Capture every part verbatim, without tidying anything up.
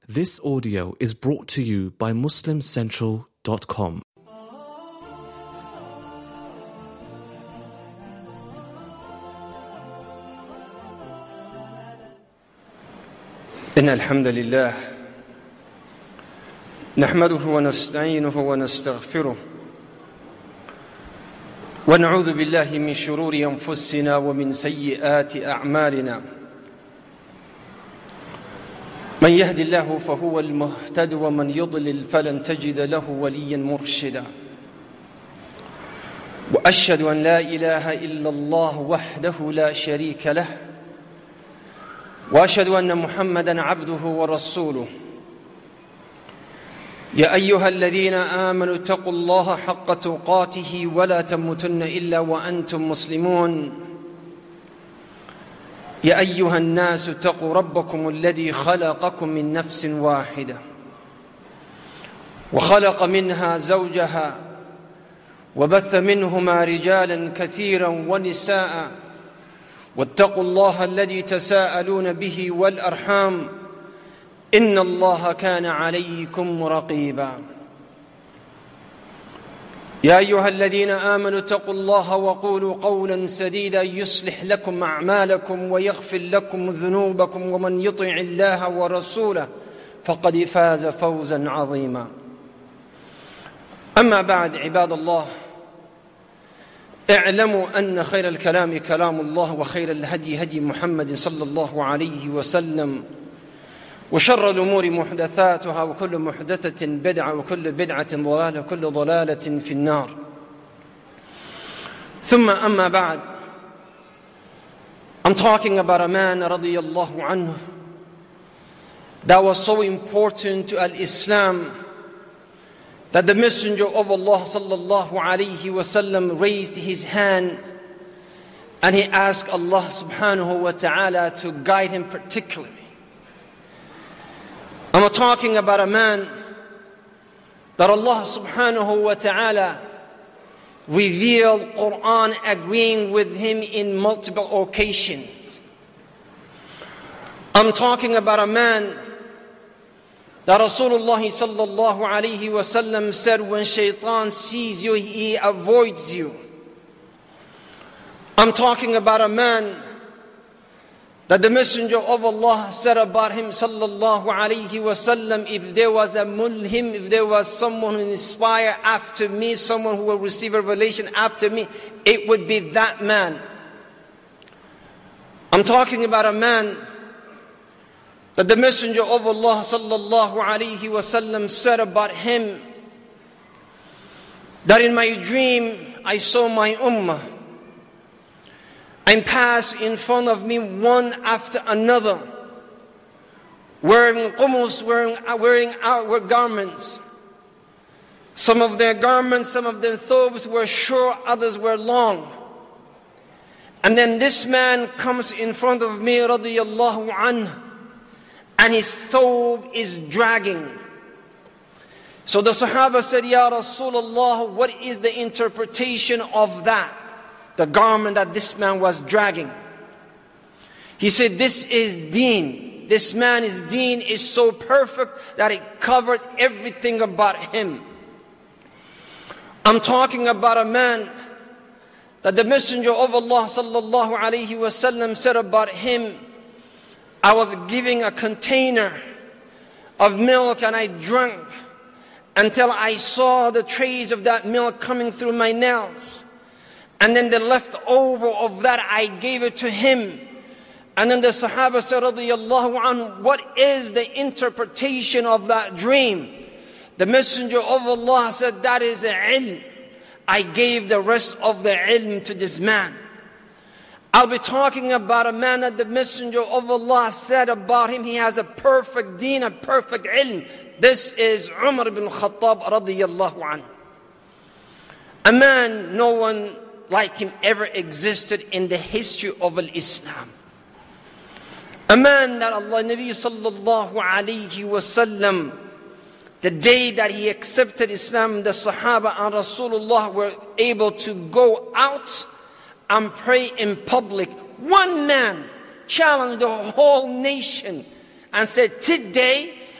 This audio is brought to you by Muslim Central dot com. إن الحمد لله نحمده ونستعينه ونستغفره ونعوذ بالله من شرور أنفسنا ومن سيئات أعمالنا من يهد الله فهو المهتد ومن يضلل فلن تجد له وليا مرشدا وأشهد أن لا إله إلا الله وحده لا شريك له وأشهد أن محمدًا عبده ورسوله يا أيها الذين آمنوا اتقوا الله حق تقاته ولا تموتن إلا وأنتم مسلمون يا أيها الناس اتقوا ربكم الذي خلقكم من نفس واحدة وخلق منها زوجها وبث منهما رجالا كثيرا ونساء واتقوا الله الذي تساءلون به والأرحام إن الله كان عليكم رقيبا يا أيها الذين آمنوا اتقوا الله وقولوا قولا سديدا يصلح لكم أعمالكم ويغفر لكم ذنوبكم ومن يطع الله ورسوله فقد فاز فوزا عظيما أما بعد عباد الله اعلموا أن خير الكلام كلام الله وخير الهدي هدي محمد صلى الله عليه وسلم وشر الأمور محدثاتها وكل محدثة بدعة وكل بدعة ضلالة وكل ضلالة في النار ثم أما بعد I'm talking about a man رضي الله عنه that was so important to al-Islam that the Messenger of Allah sallallahu alayhi wa sallam raised his hand and he asked Allah subhanahu wa ta'ala to guide him particularly. I'm talking about a man that Allah subhanahu wa ta'ala revealed Quran agreeing with him in multiple occasions. I'm talking about a man that Rasulullah sallallahu alayhi wa sallam said when shaitan sees you, he avoids you. I'm talking about a man that the Messenger of Allah said about him sallallahu alayhi wa sallam, if there was a mulhim, if there was someone who inspire after me, someone who will receive a revelation after me, it would be that man. I'm talking about a man that the Messenger of Allah sallallahu alayhi wa sallam said about him that in my dream I saw my ummah and passed in front of me one after another, wearing qumus, wearing, wearing outward garments. Some of their garments, some of their thobes were short, others were long. And then this man comes in front of me, radiyallahu anhu, and his thobe is dragging. So the Sahaba said, Ya Rasulullah, what is the interpretation of that? The garment that this man was dragging. He said, this is deen. This man's deen is so perfect that it covered everything about him. I'm talking about a man that the Messenger of Allah sallallahu alayhi wa sallam said about him, I was giving a container of milk and I drank until I saw the trace of that milk coming through my nails. And then the leftover of that I gave it to him. And then the Sahaba said, radiyallahu anhu, what is the interpretation of that dream? The Messenger of Allah said, that is the ilm. I gave the rest of the ilm to this man. I'll be talking about a man that the Messenger of Allah said about him, he has a perfect deen, a perfect ilm. This is Umar ibn Khattab radiyallahu anhu. A man no one like him ever existed in the history of Islam. A man that Allah Nabi sallallahu alayhi wa sallam, the day that he accepted Islam, the Sahaba and Rasulullah were able to go out and pray in public. One man challenged the whole nation and said, today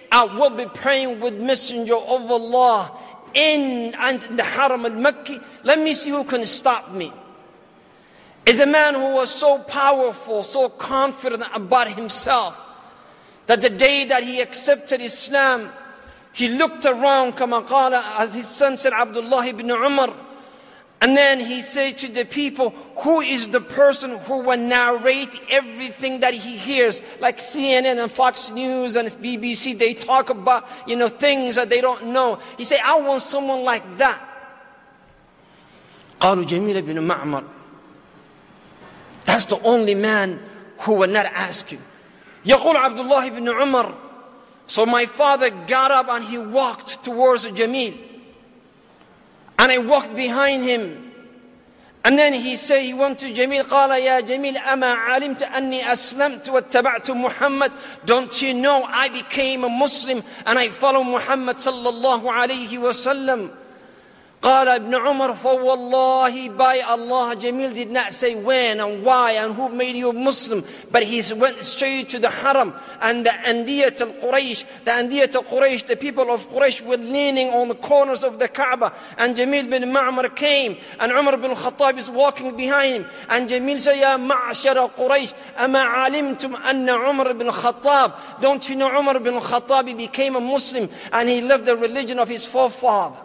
I will be praying with Messenger of Allah in, in the Haram al-Makki. Let me see who can stop me. Is a man who was so powerful, so confident about himself, that the day that he accepted Islam, he looked around, kama qala, as his son said, Abdullah ibn Umar, and then he said to the people, who is the person who will narrate everything that he hears? Like C N N and Fox News and B B C, they talk about, you know, things that they don't know. He said, I want someone like that. قالوا جميل بن معمر. That's the only man who will not ask you. يقول عبد الله ibn Umar. So my father got up and he walked towards Jamil. And I walked behind him. And then he said, he went to Jamil. قال يا جميل أما علمت أني أسلمت واتبعت محمد. Don't you know I became a Muslim and I follow Muhammad صلى الله عليه وسلم. قال ابن عمر فوالله by Allah. Jamil did not say when and why and who made you a Muslim, but he went straight to the Haram. And the Andiyat al-Quraysh, the Andiyat al-Quraysh, the people of Quraysh were leaning on the corners of the Kaaba. And Jamil bin Ma'mar came, and Umar bin Khattab is walking behind him. And Jamil said, Ya ma'ashara Quraysh, ama alimtum anna Umar bin Khattab. Don't you know Umar bin Khattab, he became a Muslim and he left the religion of his forefather.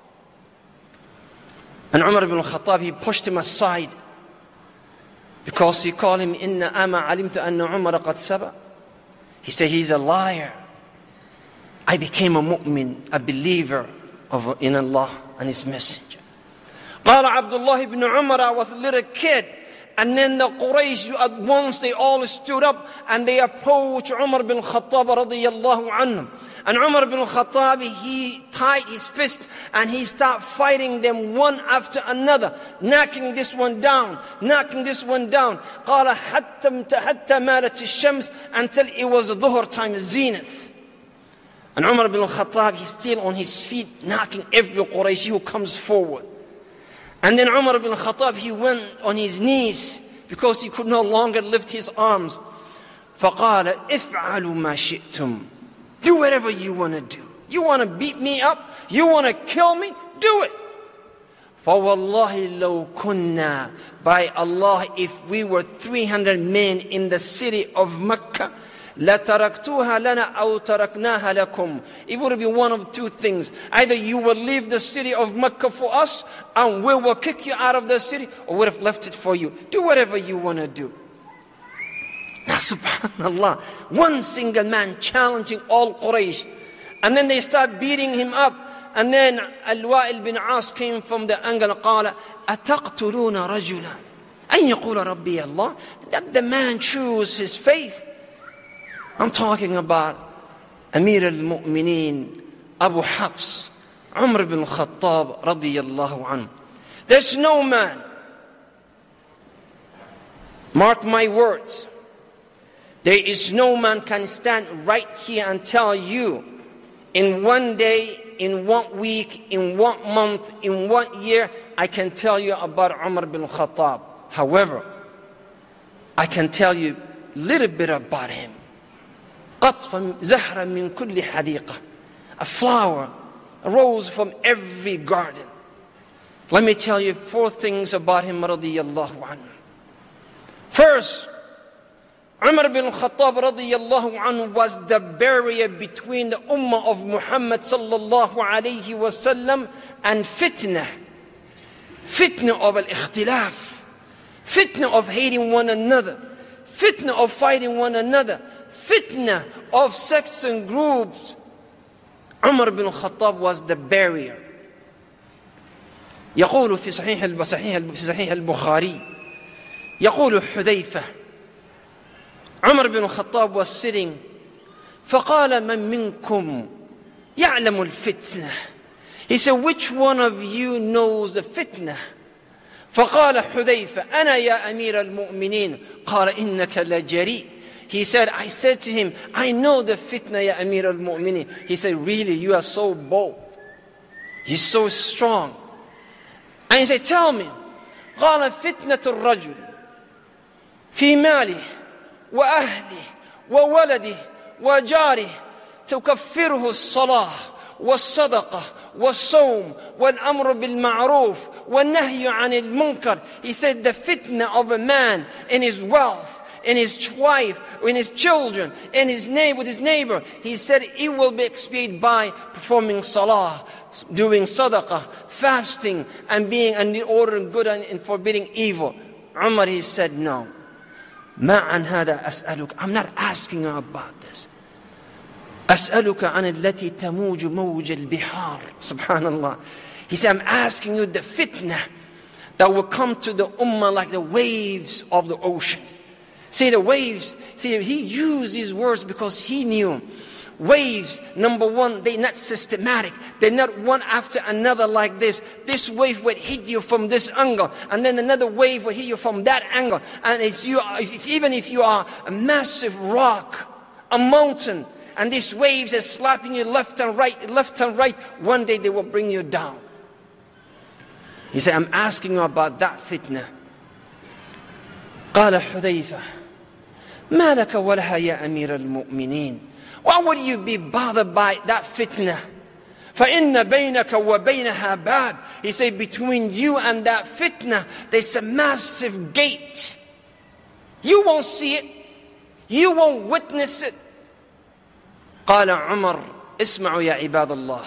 And Umar ibn Khattab, he pushed him aside because he called him, Inna ama alimtu anna Umar qad saba. He said, he's a liar. I became a mu'min, a believer of, in Allah and His Messenger. قال Abdullah ibn Umar, I was a little kid. And then the Quraysh, at once they all stood up and they approached Umar bin Khattab radiyallahu anhum. And Umar bin Khattab, he tied his fist and he started fighting them one after another, knocking this one down, knocking this one down. قال حتى حتى مالت الشمس, until it was dhuhr time, zenith. And Umar bin Khattab, he's still on his feet, knocking every Qurayshi who comes forward. And then Umar bin Khattab, he went on his knees because he could no longer lift his arms. فقال افعلوا ما شئتم. Do whatever you want to do. You want to beat me up? You want to kill me? Do it. فَوَاللَّهِ لَوْ كُنَّا. By Allah, if we were three hundred men in the city of Mecca, لَتَرَكْتُوهَا لَنَا أَوْ تَرَكْنَاهَا لَكُمْ. It would be one of two things. Either you will leave the city of Mecca for us, and we will kick you out of the city, or we would have left it for you. Do whatever you want to do. Now, subhanallah, one single man challenging all Quraysh. And then they start beating him up. And then Al-Wa'il bin As came from the angle, قال أتقتلون رجلا أن يقول ربي الله. Let the man choose his faith. I'm talking about Amir al-Mu'mineen, Abu Hafs, Umar bin Khattab radiyallahu anhu. There's no man, mark my words, there is no man can stand right here and tell you in one day, in one week, in one month, in one year, I can tell you about Umar bin Khattab. However, I can tell you a little bit about him. قطف زهرة من كل حديقة. A flower, a rose from every garden. Let me tell you four things about him radiyallahu anhu. First, Umar bin Khattab radiyallahu anhu was the barrier between the ummah of Muhammad sallallahu alayhi wa sallam and fitna. Fitna of al-ikhtilaf. Fitna of hating one another. Fitna of fighting one another. Fitna of sects and groups. Umar bin Khattab was the barrier. يقول في صحيح في صحيح البخاري يقول حذيفة Umar bin Khattab was sitting فقال من منكم يعلم الفتنة. He said, which one of you knows the fitna? فقال حذيفة أنا يا أمير المؤمنين. قال إنك لجريء. He said, I said to him, I know the fitna ya Amir al-Mu'minin. He said, really, you are so bold. You're so strong. And he said, tell me. قال فتنة الرجل في ماله وأهله وولده وجاره تكفره الصلاة والصدقة والصوم والأمر بالمعروف والنهي عن المنكر. He said the fitna of a man in his wealth, in his wife, in his children, in his neighbor, with his neighbor, he said it will be expiated by performing salah, doing sadaqah, fasting, and being and ordering good and forbidding evil. Umar, he said, no. ما عن هذا أسألك. I'm not asking you about this. أسألك عن التي تموج موج البحار. Subhanallah. He said, I'm asking you the fitna that will come to the ummah like the waves of the ocean. See the waves. See, he used these words because he knew waves, number one, they're not systematic. They're not one after another like this. This wave would hit you from this angle, and then another wave would hit you from that angle. And it's you, if, even if you are a massive rock, a mountain, and these waves are slapping you left and right, left and right, one day they will bring you down. He said, I'm asking you about that fitna. قال حذيفة ما لك ولها يا أمير المؤمنين. Why would you be bothered by that fitna? فَإِنَّ بَيْنَكَ وَبَيْنَهَا بَابٍ. He said, between you and that fitna, there's a massive gate. You won't see it. You won't witness it. قال عمر اسمعوا يا عباد الله.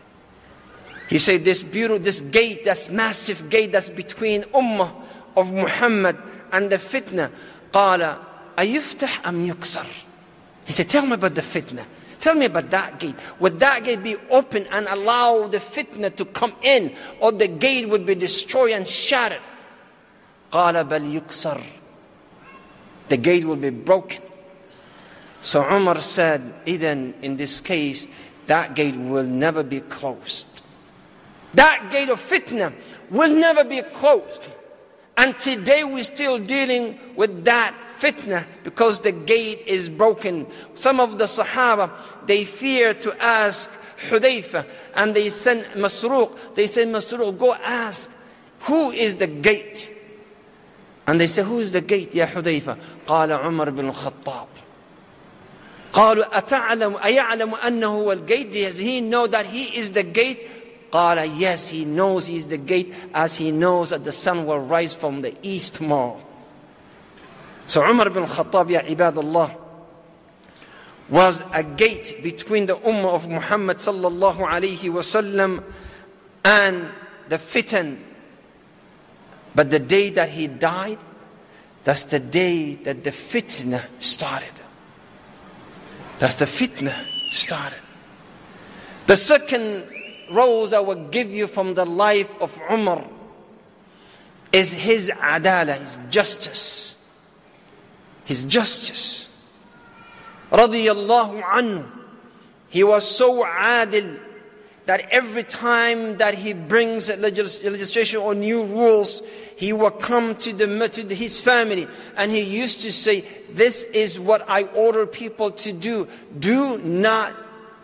He said, this beautiful, this gate, this massive gate that's between ummah of Muhammad and the fitna. قال أيفتح أم يكسر. He said, tell me about the fitna. Tell me about that gate. Would that gate be open and allow the fitna to come in, or the gate would be destroyed and shattered? قال بل يكسر. The gate will be broken. So Umar said, Then in this case, that gate will never be closed. That gate of fitna will never be closed. And today we're still dealing with that fitna because the gate is broken. Some of the Sahaba, they fear to ask Hudayfa, and they sent Masruq. They said, Masruq, go ask, who is the gate? And they said, who is the gate, Ya Hudayfa? قال عمر بن الخطاب. قالوا أتعلم أيعلم أنه هو الgate? Does he know that he is the gate? قال, yes, he knows he is the gate, as he knows that the sun will rise from the east tomorrow. So Umar ibn Khattab, ya ibadallah, was a gate between the ummah of Muhammad sallallahu alayhi wasallam and the fitan. But the day that he died, that's the day that the fitna started. That's the fitna started. The second rose I will give you from the life of Umar is his adala, his justice. His justice. Radiyallahu anhu. He was so adil that every time that he brings a legislation or new rules, he will come to, the, to his family and he used to say, this is what I order people to do. Do not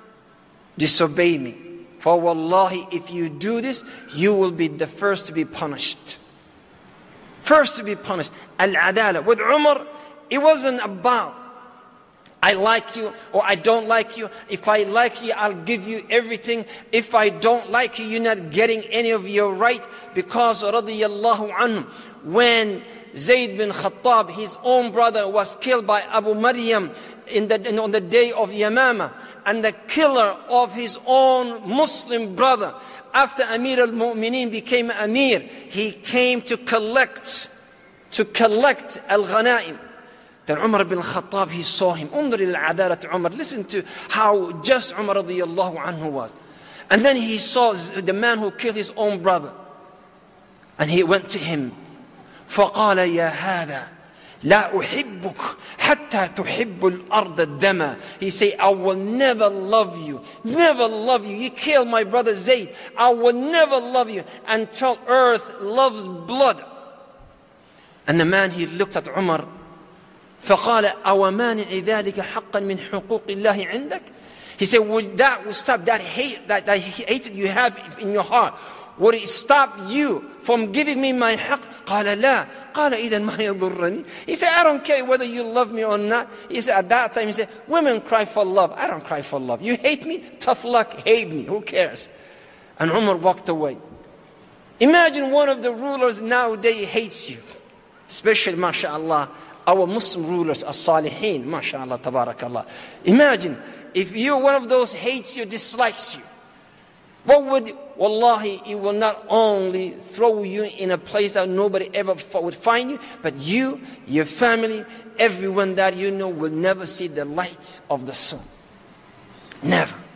disobey me. For wallahi, if you do this, you will be the first to be punished. First to be punished. Al-adala. With Umar, it wasn't about, I like you or I don't like you. If I like you, I'll give you everything. If I don't like you, you're not getting any of your right. Because radiyallahu anhu, when Zayd bin Khattab, his own brother, was killed by Abu Maryam in the, in, on the day of Yamama, and the killer of his own Muslim brother, after Amir al-Mu'mineen became Amir, he came to collect, to collect al-Ghanaim. Then Umar bin Khattab, he saw him. Undur al-adalat Umar. Listen to how just Umar radiyallahu anhu was. And then he saw the man who killed his own brother. And he went to him. فقال يا هذا لا أحبك حتى تحب الأرض الدم. He said, I will never love you. Never love you. You killed my brother Zayd. I will never love you until earth loves blood. And the man, he looked at Umar. فقال أو مانع ذلك حقا من حقوق الله عندك. He said, would that would stop that hate, that, that hatred you have in your heart? Would it stop you from giving me my haqq? قال لا. قال إذا ما يضرني. He said, I don't care whether you love me or not. He said, at that time, he said, women cry for love. I don't cry for love. You hate me? Tough luck, hate me. Who cares? And Umar walked away. Imagine one of the rulers nowadays hates you. Especially, mashallah, our Muslim rulers, as-salihin, mashallah, tabarakallah. Imagine if you're one of those hates you, dislikes you. What would, wallahi, it will not only throw you in a place that nobody ever would find you, but you, your family, everyone that you know will never see the light of the sun. Never.